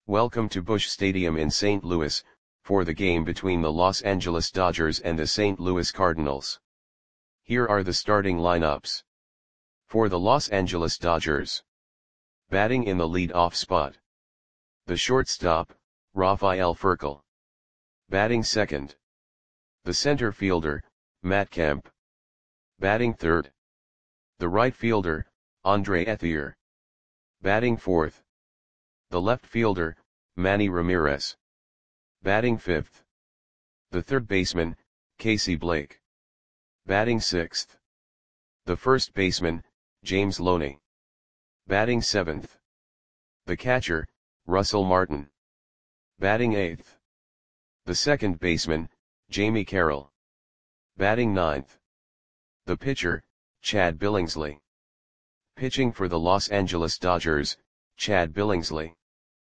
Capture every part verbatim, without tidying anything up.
Welcome to Busch Stadium in Saint Louis, for the game between the Los Angeles Dodgers and the Saint Louis Cardinals. Here are the starting lineups. For the Los Angeles Dodgers. Batting in the lead-off spot. The shortstop, Rafael Furcal. Batting second. The center fielder, Matt Kemp. Batting third. The right fielder, Andre Ethier. Batting fourth. The left fielder, Manny Ramirez. Batting fifth. The third baseman, Casey Blake. Batting sixth. The first baseman, James Loney. Batting seventh. The catcher, Russell Martin. Batting eighth. The second baseman, Jamie Carroll. Batting ninth. The pitcher, Chad Billingsley. Pitching for the Los Angeles Dodgers, Chad Billingsley.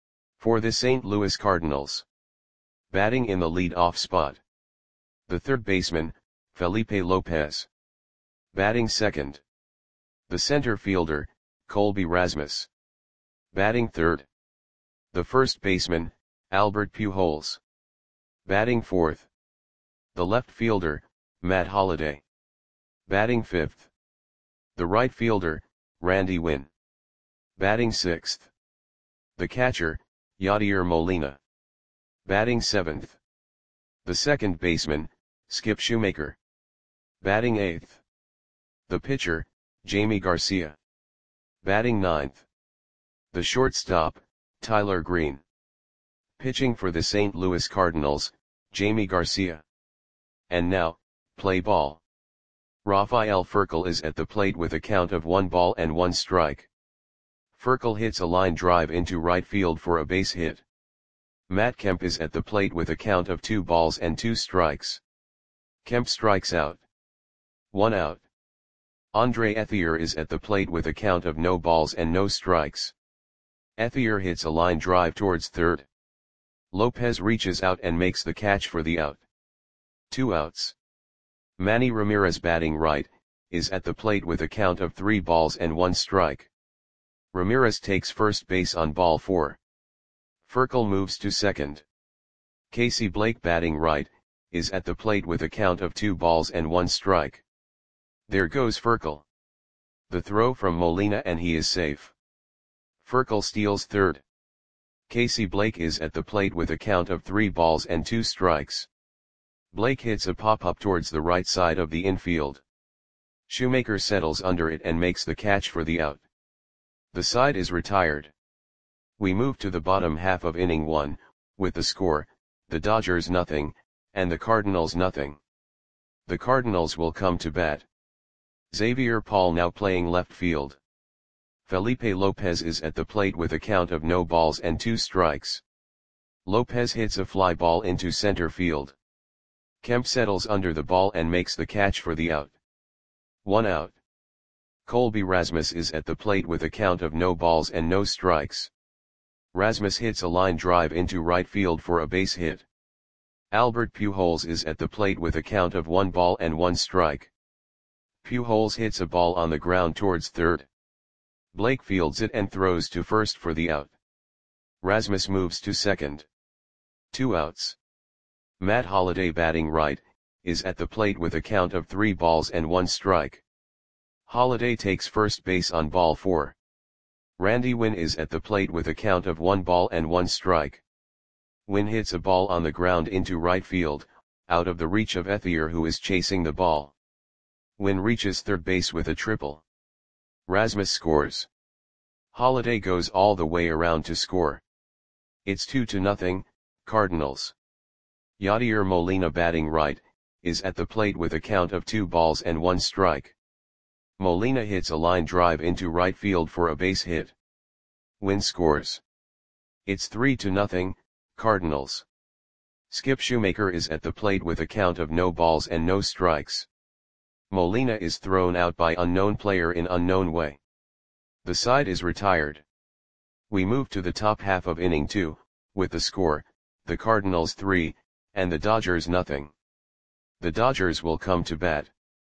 For the Saint Louis Cardinals. Batting in the lead-off spot. The third baseman, Felipe Lopez. Batting second. The center fielder, Colby Rasmus. Batting third. The first baseman, Albert Pujols. Batting fourth. The left fielder, Matt Holliday. Batting fifth. The right fielder, Randy Winn. Batting sixth. The catcher, Yadier Molina. Batting seventh. The second baseman, Skip Shoemaker. Batting eighth. The pitcher, Jamie Garcia. Batting ninth. The shortstop, Tyler Green. Pitching for the Saint Louis Cardinals, Jamie Garcia. And now, play ball. Rafael Furcal is at the plate with a count of one ball and one strike. Furcal hits a line drive into right field for a base hit. Matt Kemp is at the plate with a count of two balls and two strikes. Kemp strikes out. One out. Andre Ethier is at the plate with a count of no balls and no strikes. Ethier hits a line drive towards third. Lopez reaches out and makes the catch for the out. Two outs. Manny Ramirez, batting right, is at the plate with a count of three balls and one strike. Ramirez takes first base on ball four. Furcal moves to second. Casey Blake, batting right, is at the plate with a count of two balls and one strike. There goes Furcal. The throw from Molina and he is safe. Furcal steals third. Casey Blake is at the plate with a count of three balls and two strikes. Blake hits a pop-up towards the right side of the infield. Shoemaker settles under it and makes the catch for the out. The side is retired. We move to the bottom half of inning one, with the score, the Dodgers nothing, and the Cardinals nothing. The Cardinals will come to bat. Xavier Paul now playing left field. Felipe Lopez is at the plate with a count of no balls and two strikes. Lopez hits a fly ball into center field. Kemp settles under the ball and makes the catch for the out. One out. Colby Rasmus is at the plate with a count of no balls and no strikes. Rasmus hits a line drive into right field for a base hit. Albert Pujols is at the plate with a count of one ball and one strike. Pujols hits a ball on the ground towards third. Blake fields it and throws to first for the out. Rasmus moves to second. Two outs. Matt Holliday, batting right, is at the plate with a count of three balls and one strike. Holliday takes first base on ball four. Randy Winn is at the plate with a count of one ball and one strike. Winn hits a ball on the ground into right field, out of the reach of Ethier, who is chasing the ball. Winn reaches third base with a triple. Rasmus scores. Holliday goes all the way around to score. It's two to nothing, Cardinals. Yadier Molina, batting right, is at the plate with a count of two balls and one strike. Molina hits a line drive into right field for a base hit. Winn scores. It's three to nothing, Cardinals. Skip Shoemaker is at the plate with a count of no balls and no strikes. Molina is thrown out by unknown player in unknown way. The side is retired. We move to the top half of inning two, with the score, the Cardinals three, and the Dodgers nothing. The Dodgers will come to bat.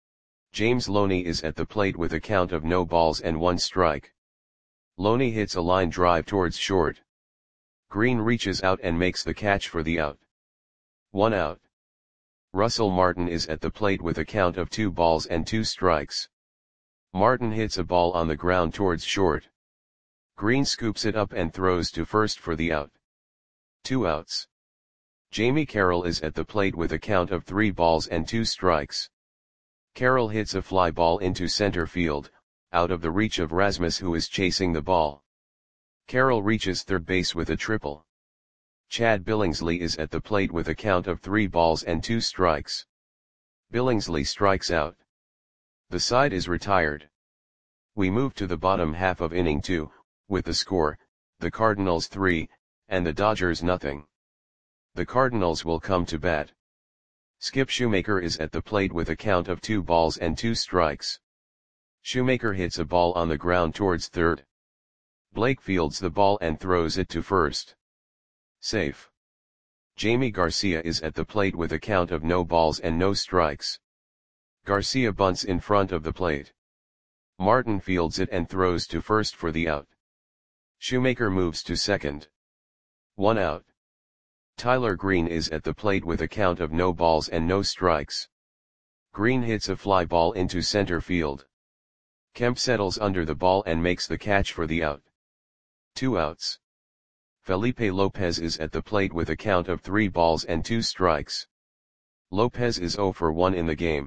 James Loney is at the plate with a count of no balls and one strike. Loney hits a line drive towards short. Green reaches out and makes the catch for the out. One out. Russell Martin is at the plate with a count of two balls and two strikes. Martin hits a ball on the ground towards short. Green scoops it up and throws to first for the out. Two outs. Jamie Carroll is at the plate with a count of three balls and two strikes. Carroll hits a fly ball into center field, out of the reach of Rasmus, who is chasing the ball. Carroll reaches third base with a triple. Chad Billingsley is at the plate with a count of three balls and two strikes. Billingsley strikes out. The side is retired. We move to the bottom half of inning two, with the score, the Cardinals three, and the Dodgers nothing. The Cardinals will come to bat. Skip Shoemaker is at the plate with a count of two balls and two strikes. Shoemaker hits a ball on the ground towards third. Blake fields the ball and throws it to first. Safe. Jamie Garcia is at the plate with a count of no balls and no strikes. Garcia bunts in front of the plate. Martin fields it and throws to first for the out. Shoemaker moves to second. One out. Tyler Green is at the plate with a count of no balls and no strikes. Green hits a fly ball into center field. Kemp settles under the ball and makes the catch for the out. Two outs. Felipe Lopez is at the plate with a count of three balls and two strikes. Lopez is zero for one in the game.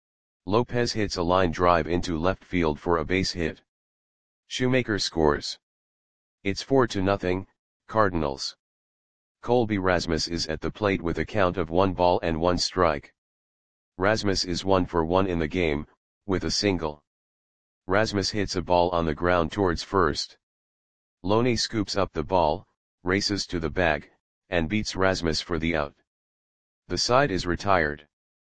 Lopez hits a line drive into left field for a base hit. Shoemaker scores. It's four to nothing, Cardinals. Colby Rasmus is at the plate with a count of one ball and one strike. Rasmus is one for one in the game, with a single. Rasmus hits a ball on the ground towards first. Loney scoops up the ball, races to the bag, and beats Rasmus for the out. The side is retired.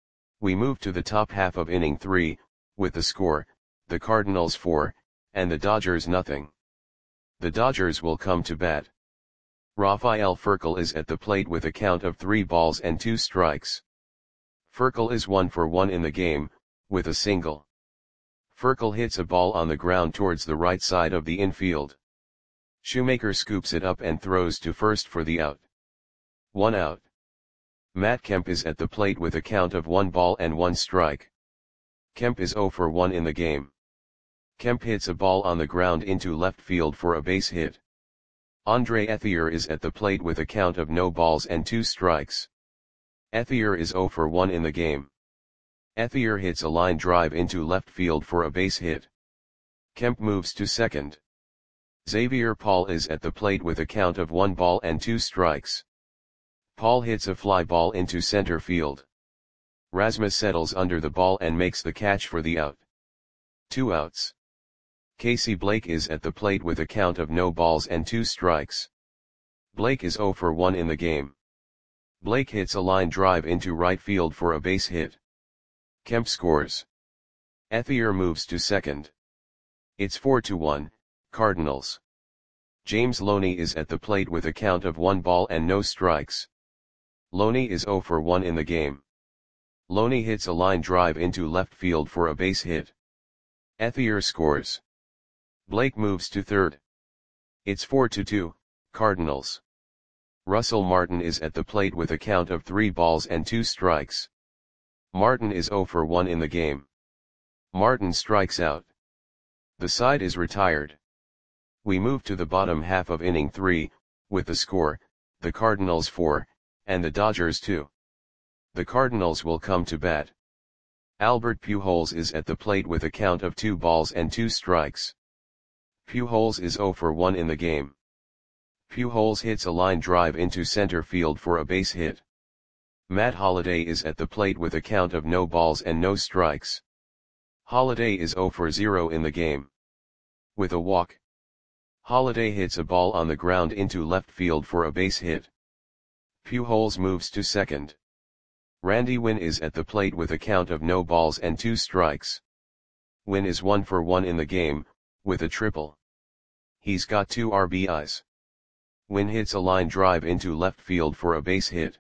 We move to the top half of inning three, with the score, the Cardinals four, and the Dodgers nothing. The Dodgers will come to bat. Rafael Furcal is at the plate with a count of three balls and two strikes. Furcal is one for one in the game, with a single. Furcal hits a ball on the ground towards the right side of the infield. Shoemaker scoops it up and throws to first for the out. One out. Matt Kemp is at the plate with a count of one ball and one strike. Kemp is zero for one in the game. Kemp hits a ball on the ground into left field for a base hit. Andre Ethier is at the plate with a count of no balls and two strikes. Ethier is zero for one in the game. Ethier hits a line drive into left field for a base hit. Kemp moves to second. Xavier Paul is at the plate with a count of one ball and two strikes. Paul hits a fly ball into center field. Rasmus settles under the ball and makes the catch for the out. Two outs. Casey Blake is at the plate with a count of no balls and two strikes. Blake is zero for one in the game. Blake hits a line drive into right field for a base hit. Kemp scores. Ethier moves to second. It's four to one, Cardinals. James Loney is at the plate with a count of one ball and no strikes. Loney is zero for one in the game. Loney hits a line drive into left field for a base hit. Ethier scores. Blake moves to third. It's four to two, Cardinals. Russell Martin is at the plate with a count of three balls and two strikes. Martin is zero for one in the game. Martin strikes out. The side is retired. We move to the bottom half of inning three, with the score, the Cardinals four, and the Dodgers two. The Cardinals will come to bat. Albert Pujols is at the plate with a count of two balls and two strikes. Pujols is zero for one in the game. Pujols hits a line drive into center field for a base hit. Matt Holliday is at the plate with a count of no balls and no strikes. Holliday is zero for zero in the game. With a walk. Holliday hits a ball on the ground into left field for a base hit. Pujols moves to second. Randy Winn is at the plate with a count of no balls and two strikes. Winn is one for one in the game, with a triple. He's got two R B Is. Winn hits a line drive into left field for a base hit.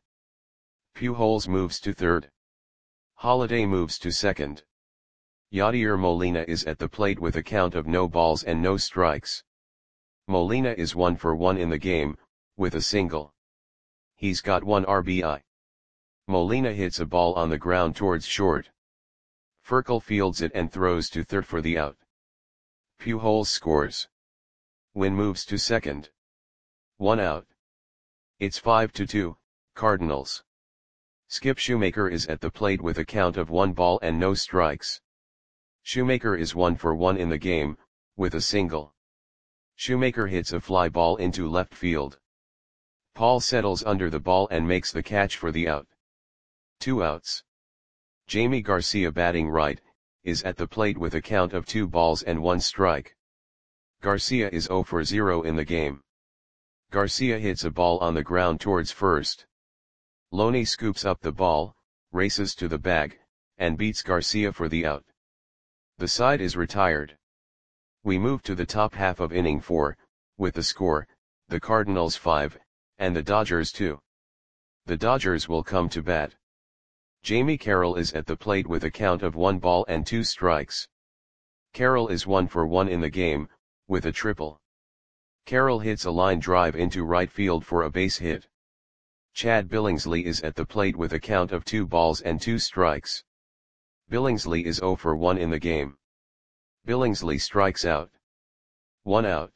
Pujols moves to third. Holliday moves to second. Yadier Molina is at the plate with a count of no balls and no strikes. Molina is one for one in the game, with a single. He's got one R B I. Molina hits a ball on the ground towards short. Furcal fields it and throws to third for the out. Pujols scores. Wynn moves to second. One out. It's five to two, Cardinals. Skip Shoemaker is at the plate with a count of one ball and no strikes. Shoemaker is one for one in the game, with a single. Shoemaker hits a fly ball into left field. Paul settles under the ball and makes the catch for the out. Two outs. Jamie Garcia, batting right, is at the plate with a count of two balls and one strike. Garcia is zero for zero in the game. Garcia hits a ball on the ground towards first. Loney scoops up the ball, races to the bag, and beats Garcia for the out. The side is retired. We move to the top half of inning four, with the score, the Cardinals five, and the Dodgers two. The Dodgers will come to bat. Jamie Carroll is at the plate with a count of one ball and two strikes. Carroll is one for one in the game, with a triple. Carroll hits a line drive into right field for a base hit. Chad Billingsley is at the plate with a count of two balls and two strikes. Billingsley is zero for one in the game. Billingsley strikes out. One out.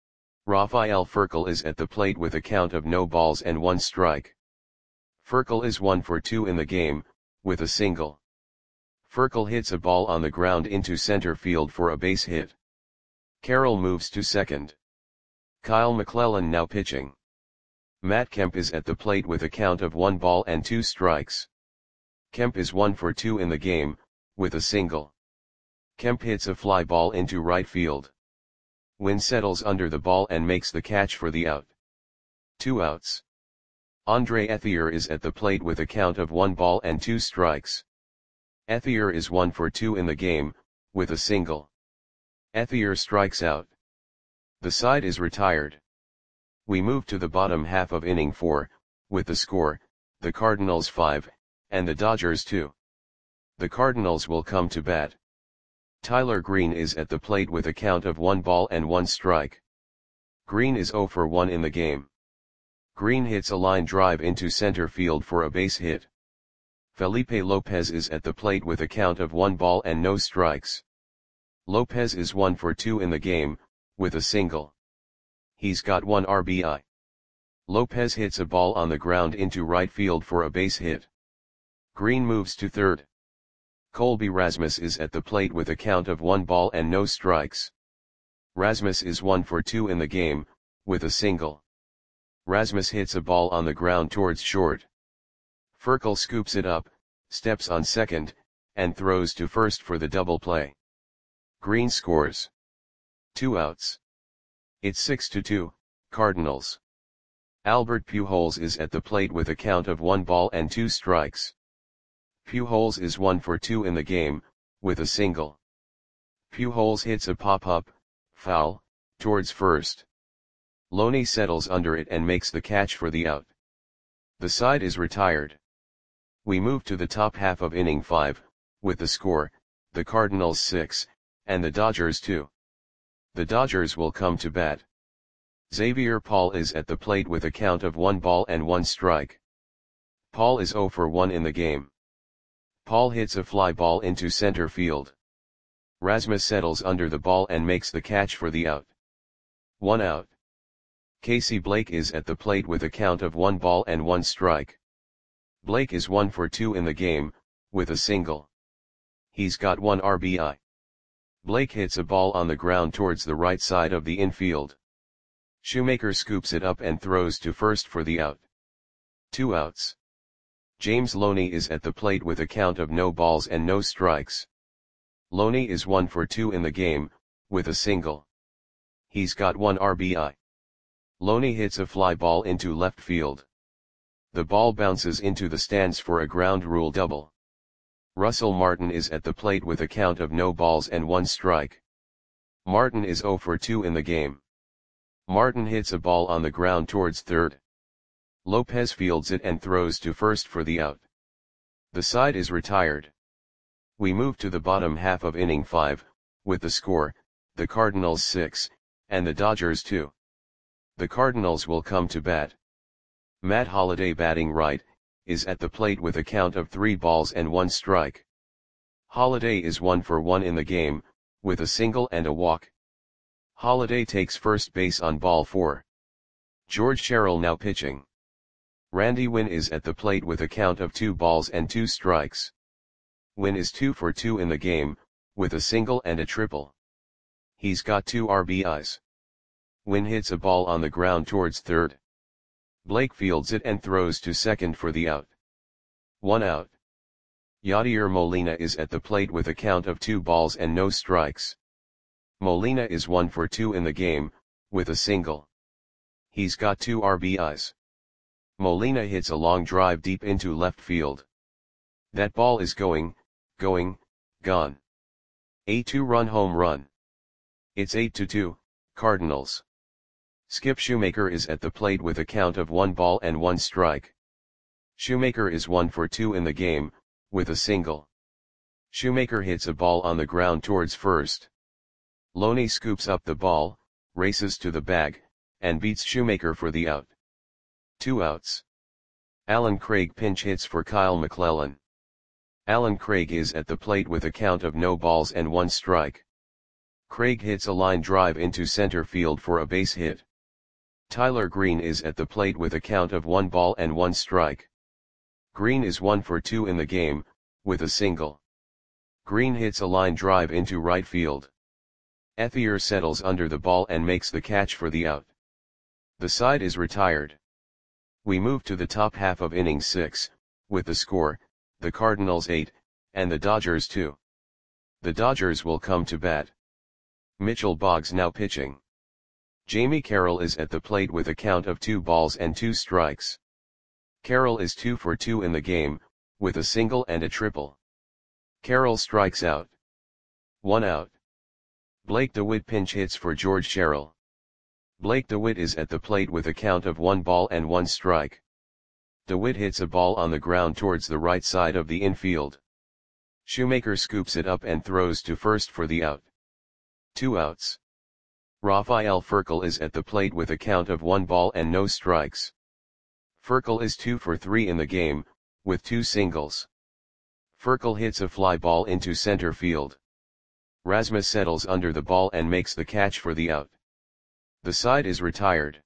Rafael Furcal is at the plate with a count of no balls and one strike. Furcal is one for two in the game, with a single. Furcal hits a ball on the ground into center field for a base hit. Carroll moves to second. Kyle McClellan now pitching. Matt Kemp is at the plate with a count of one ball and two strikes. Kemp is one for two in the game, with a single. Kemp hits a fly ball into right field. Wynn settles under the ball and makes the catch for the out. Two outs. Andre Ethier is at the plate with a count of one ball and two strikes. Ethier is one for two in the game, with a single. Ethier strikes out. The side is retired. We move to the bottom half of inning four, with the score, the Cardinals five, and the Dodgers two. The Cardinals will come to bat. Tyler Green is at the plate with a count of one ball and one strike. Green is zero for one in the game. Green hits a line drive into center field for a base hit. Felipe Lopez is at the plate with a count of one ball and no strikes. Lopez is one for two in the game, with a single. He's got one R B I. Lopez hits a ball on the ground into right field for a base hit. Green moves to third. Colby Rasmus is at the plate with a count of one ball and no strikes. Rasmus is one for two in the game, with a single. Rasmus hits a ball on the ground towards short. Furcal scoops it up, steps on second, and throws to first for the double play. Green scores. Two outs. It's six to two, Cardinals. Albert Pujols is at the plate with a count of one ball and two strikes. Pujols is one for two in the game, with a single. Pujols hits a pop-up, foul, towards first. Loney settles under it and makes the catch for the out. The side is retired. We move to the top half of inning five, with the score, the Cardinals six, and the Dodgers two. The Dodgers will come to bat. Xavier Paul is at the plate with a count of one ball and one strike. Paul is zero for one in the game. Paul hits a fly ball into center field. Rasmus settles under the ball and makes the catch for the out. One out. Casey Blake is at the plate with a count of one ball and one strike. Blake is one for two in the game, with a single. He's got one R B I. Blake hits a ball on the ground towards the right side of the infield. Shoemaker scoops it up and throws to first for the out. Two outs. James Loney is at the plate with a count of no balls and no strikes. Loney is one for two in the game, with a single. He's got one R B I. Loney hits a fly ball into left field. The ball bounces into the stands for a ground rule double. Russell Martin is at the plate with a count of no balls and one strike. Martin is zero for two in the game. Martin hits a ball on the ground towards third. Lopez fields it and throws to first for the out. The side is retired. We move to the bottom half of inning five, with the score, the Cardinals six, and the Dodgers two. The Cardinals will come to bat. Matt Holliday batting right, is at the plate with a count of three balls and one strike. Holliday is one for one in the game, with a single and a walk. Holliday takes first base on ball four. George Sherrill now pitching. Randy Winn is at the plate with a count of two balls and two strikes. Winn is two for two in the game, with a single and a triple. He's got two R B Is. Winn hits a ball on the ground towards third. Blake fields it and throws to second for the out. One out. Yadier Molina is at the plate with a count of two balls and no strikes. Molina is one for two in the game, with a single. He's got two R B Is. Molina hits a long drive deep into left field. That ball is going, going, gone. A two-run home run. It's eight to two, Cardinals. Skip Shoemaker is at the plate with a count of one ball and one strike. Shoemaker is one for two in the game, with a single. Shoemaker hits a ball on the ground towards first. Loney scoops up the ball, races to the bag, and beats Shoemaker for the out. Two outs. Alan Craig pinch hits for Kyle McClellan. Alan Craig is at the plate with a count of no balls and one strike. Craig hits a line drive into center field for a base hit. Tyler Green is at the plate with a count of one ball and one strike. Green is one for two in the game, with a single. Green hits a line drive into right field. Ethier settles under the ball and makes the catch for the out. The side is retired. We move to the top half of inning six, with the score, the Cardinals eight, and the Dodgers two. The Dodgers will come to bat. Mitchell Boggs now pitching. Jamie Carroll is at the plate with a count of two balls and two strikes. Carroll is two for two in the game, with a single and a triple. Carroll strikes out. One out. Blake DeWitt pinch hits for George Sherrill. Blake DeWitt is at the plate with a count of one ball and one strike. DeWitt hits a ball on the ground towards the right side of the infield. Shoemaker scoops it up and throws to first for the out. Two outs. Rafael Furcal is at the plate with a count of one ball and no strikes. Furcal is two for three in the game, with two singles. Furcal hits a fly ball into center field. Rasmus settles under the ball and makes the catch for the out. The side is retired.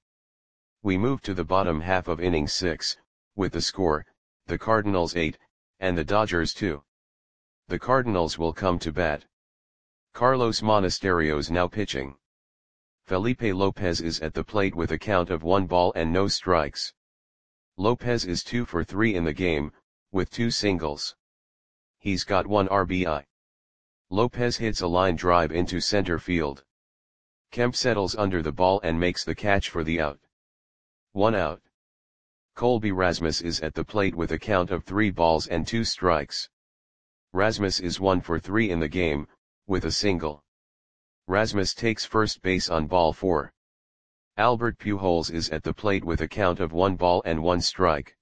We move to the bottom half of inning six, with the score, the Cardinals eight, and the Dodgers two. The Cardinals will come to bat. Carlos Monasterios now pitching. Felipe Lopez is at the plate with a count of one ball and no strikes. Lopez is two for three in the game, with two singles. He's got one R B I. Lopez hits a line drive into center field. Kemp settles under the ball and makes the catch for the out. One out. Colby Rasmus is at the plate with a count of three balls and two strikes. Rasmus is one for three in the game, with a single. Rasmus takes first base on ball four. Albert Pujols is at the plate with a count of one ball and one strike.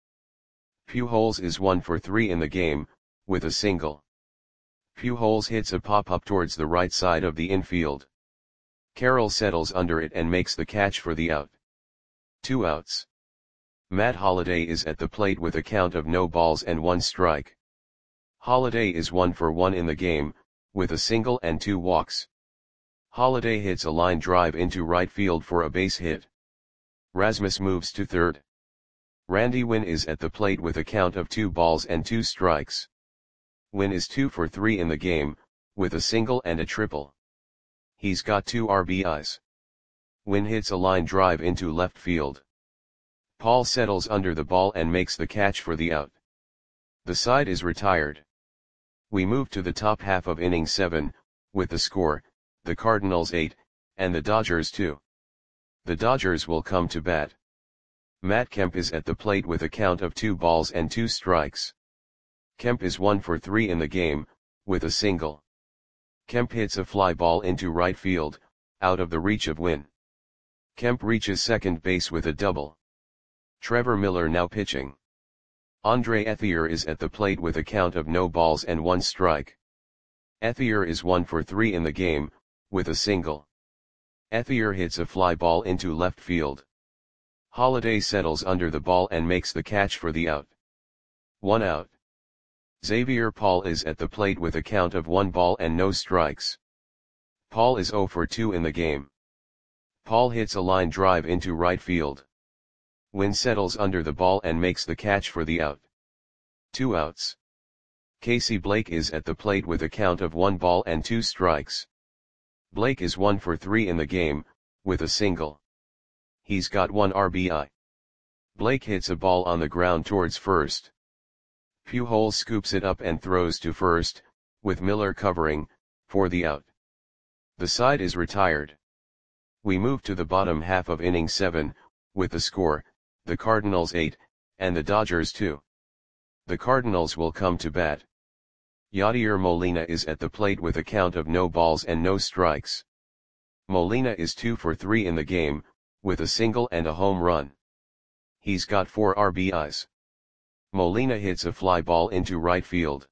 Pujols is one for three in the game, with a single. Pujols hits a pop-up towards the right side of the infield. Carroll settles under it and makes the catch for the out. Two outs. Matt Holliday is at the plate with a count of no balls and one strike. Holliday is one for one in the game, with a single and two walks. Holliday hits a line drive into right field for a base hit. Rasmus moves to third. Randy Winn is at the plate with a count of two balls and two strikes. Winn is two for three in the game, with a single and a triple. He's got two R B Is. Winn hits a line drive into left field. Paul settles under the ball and makes the catch for the out. The side is retired. We move to the top half of inning seven, with the score, the Cardinals eight, and the Dodgers two. The Dodgers will come to bat. Matt Kemp is at the plate with a count of two balls and two strikes. Kemp is one for three in the game, with a single. Kemp hits a fly ball into right field, out of the reach of Winn. Kemp reaches second base with a double. Trevor Miller now pitching. Andre Ethier is at the plate with a count of no balls and one strike. Ethier is one for three in the game, with a single. Ethier hits a fly ball into left field. Holiday settles under the ball and makes the catch for the out. One out. Xavier Paul is at the plate with a count of one ball and no strikes. Paul is zero for two in the game. Paul hits a line drive into right field. Wynn settles under the ball and makes the catch for the out. Two outs. Casey Blake is at the plate with a count of one ball and two strikes. Blake is one for three in the game, with a single. He's got one R B I. Blake hits a ball on the ground towards first. Pujols scoops it up and throws to first, with Miller covering, for the out. The side is retired. We move to the bottom half of inning seven, with the score, the Cardinals eight, and the Dodgers two. The Cardinals will come to bat. Yadier Molina is at the plate with a count of no balls and no strikes. Molina is two for three in the game, with a single and a home run. He's got four R B Is. Molina hits a fly ball into right field.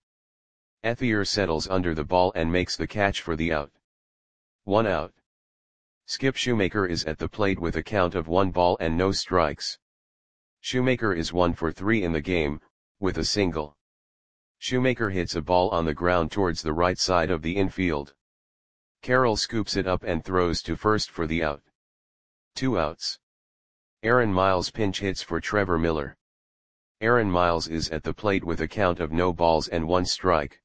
Ethier settles under the ball and makes the catch for the out. One out. Skip Shoemaker is at the plate with a count of one ball and no strikes. Shoemaker is one for three in the game, with a single. Shoemaker hits a ball on the ground towards the right side of the infield. Carroll scoops it up and throws to first for the out. Two outs. Aaron Miles pinch hits for Trevor Miller. Aaron Miles is at the plate with a count of no balls and one strike.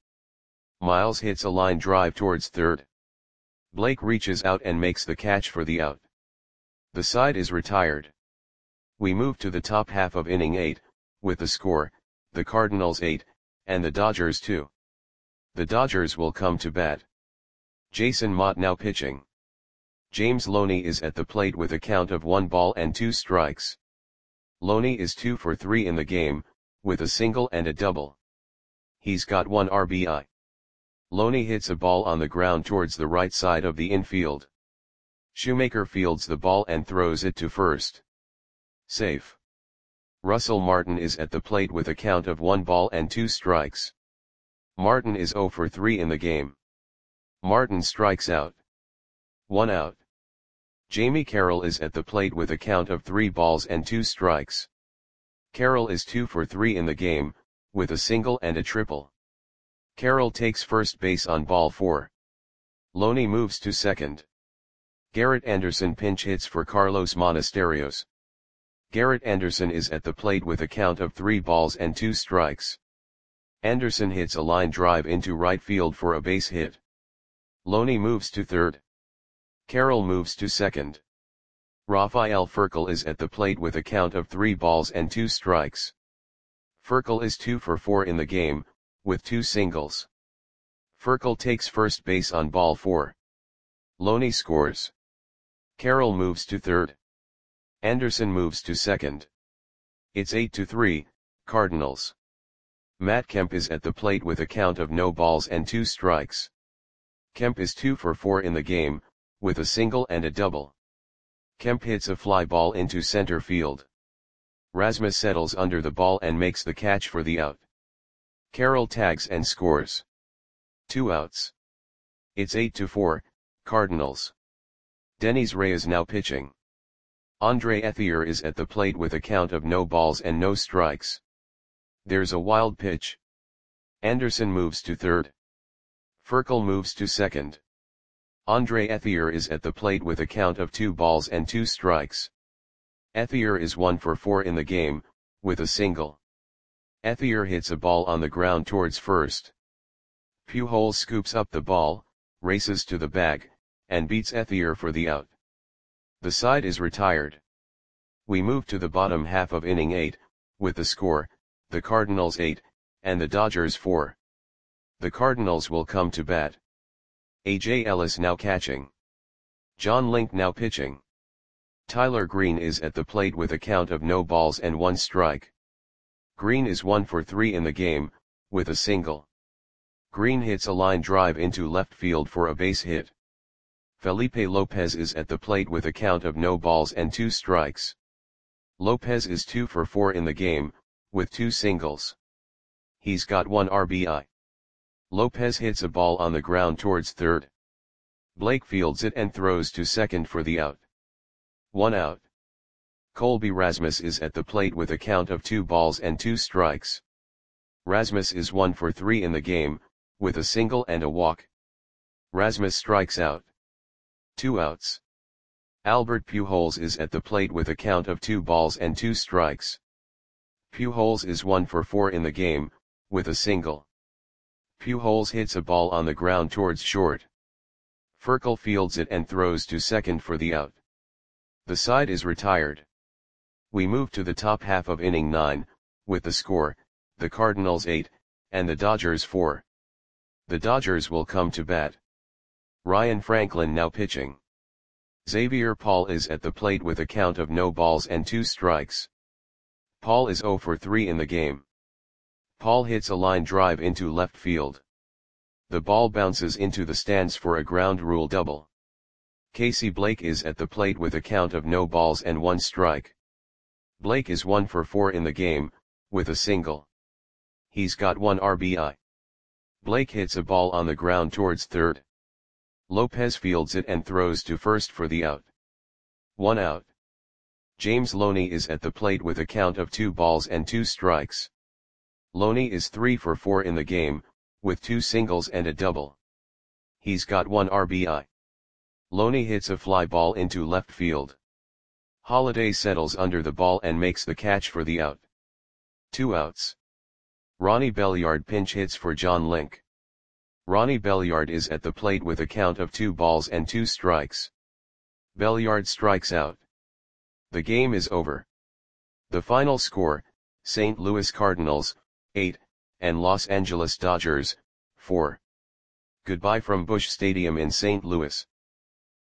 Miles hits a line drive towards third. Blake reaches out and makes the catch for the out. The side is retired. We move to the top half of inning eight, with the score, the Cardinals eight, and the Dodgers two. The Dodgers will come to bat. Jason Motte now pitching. James Loney is at the plate with a count of one ball and two strikes. Loney is two for three in the game, with a single and a double. He's got one R B I. Loney hits a ball on the ground towards the right side of the infield. Shoemaker fields the ball and throws it to first. Safe. Russell Martin is at the plate with a count of one ball and two strikes. Martin is zero for three in the game. Martin strikes out. One out. Jamie Carroll is at the plate with a count of three balls and two strikes. Carroll is two for three in the game, with a single and a triple. Carroll takes first base on ball four. Loney moves to second. Garrett Anderson pinch hits for Carlos Monasterios. Garrett Anderson is at the plate with a count of three balls and two strikes. Anderson hits a line drive into right field for a base hit. Loney moves to third. Carroll moves to second. Rafael Furcal is at the plate with a count of three balls and two strikes. Furcal is two for four in the game, with two singles. Furcal takes first base on ball four. Loney scores. Carroll moves to third. Anderson moves to second. It's eight to three, Cardinals. Matt Kemp is at the plate with a count of no balls and two strikes. Kemp is two for four in the game, with a single and a double. Kemp hits a fly ball into center field. Rasmus settles under the ball and makes the catch for the out. Carroll tags and scores. Two outs. It's eight to four, Cardinals. Dennis Reyes now pitching. Andre Ethier is at the plate with a count of no balls and no strikes. There's a wild pitch. Anderson moves to third. Furcal moves to second. Andre Ethier is at the plate with a count of two balls and two strikes. Ethier is one for four in the game, with a single. Ethier hits a ball on the ground towards first. Pujols scoops up the ball, races to the bag, and beats Ethier for the out. The side is retired. We move to the bottom half of inning eight, with the score, the Cardinals eight, and the Dodgers four. The Cardinals will come to bat. A J Ellis now catching. John Link now pitching. Tyler Green is at the plate with a count of no balls and one strike. Green is one for three in the game, with a single. Green hits a line drive into left field for a base hit. Felipe Lopez is at the plate with a count of no balls and two strikes. Lopez is two for four in the game, with two singles. He's got one R B I. Lopez hits a ball on the ground towards third. Blake fields it and throws to second for the out. One out. Colby Rasmus is at the plate with a count of two balls and two strikes. Rasmus is one for three in the game, with a single and a walk. Rasmus strikes out. Two outs. Albert Pujols is at the plate with a count of two balls and two strikes. Pujols is one for four in the game, with a single. Pujols hits a ball on the ground towards short. Furcal fields it and throws to second for the out. The side is retired. We move to the top half of inning nine, with the score, the Cardinals eight, and the Dodgers four. The Dodgers will come to bat. Ryan Franklin now pitching. Xavier Paul is at the plate with a count of no balls and two strikes. Paul is zero for three in the game. Paul hits a line drive into left field. The ball bounces into the stands for a ground rule double. Casey Blake is at the plate with a count of no balls and one strike. Blake is one for four in the game, with a single. He's got one R B I. Blake hits a ball on the ground towards third. Lopez fields it and throws to first for the out. One out. James Loney is at the plate with a count of two balls and two strikes. Loney is three for four in the game, with two singles and a double. He's got one R B I. Loney hits a fly ball into left field. Holiday settles under the ball and makes the catch for the out. Two outs. Ronnie Belliard pinch hits for John Link. Ronnie Belliard is at the plate with a count of two balls and two strikes. Belliard strikes out. The game is over. The final score, Saint Louis Cardinals, eight, and Los Angeles Dodgers, four. Goodbye from Busch Stadium in Saint Louis.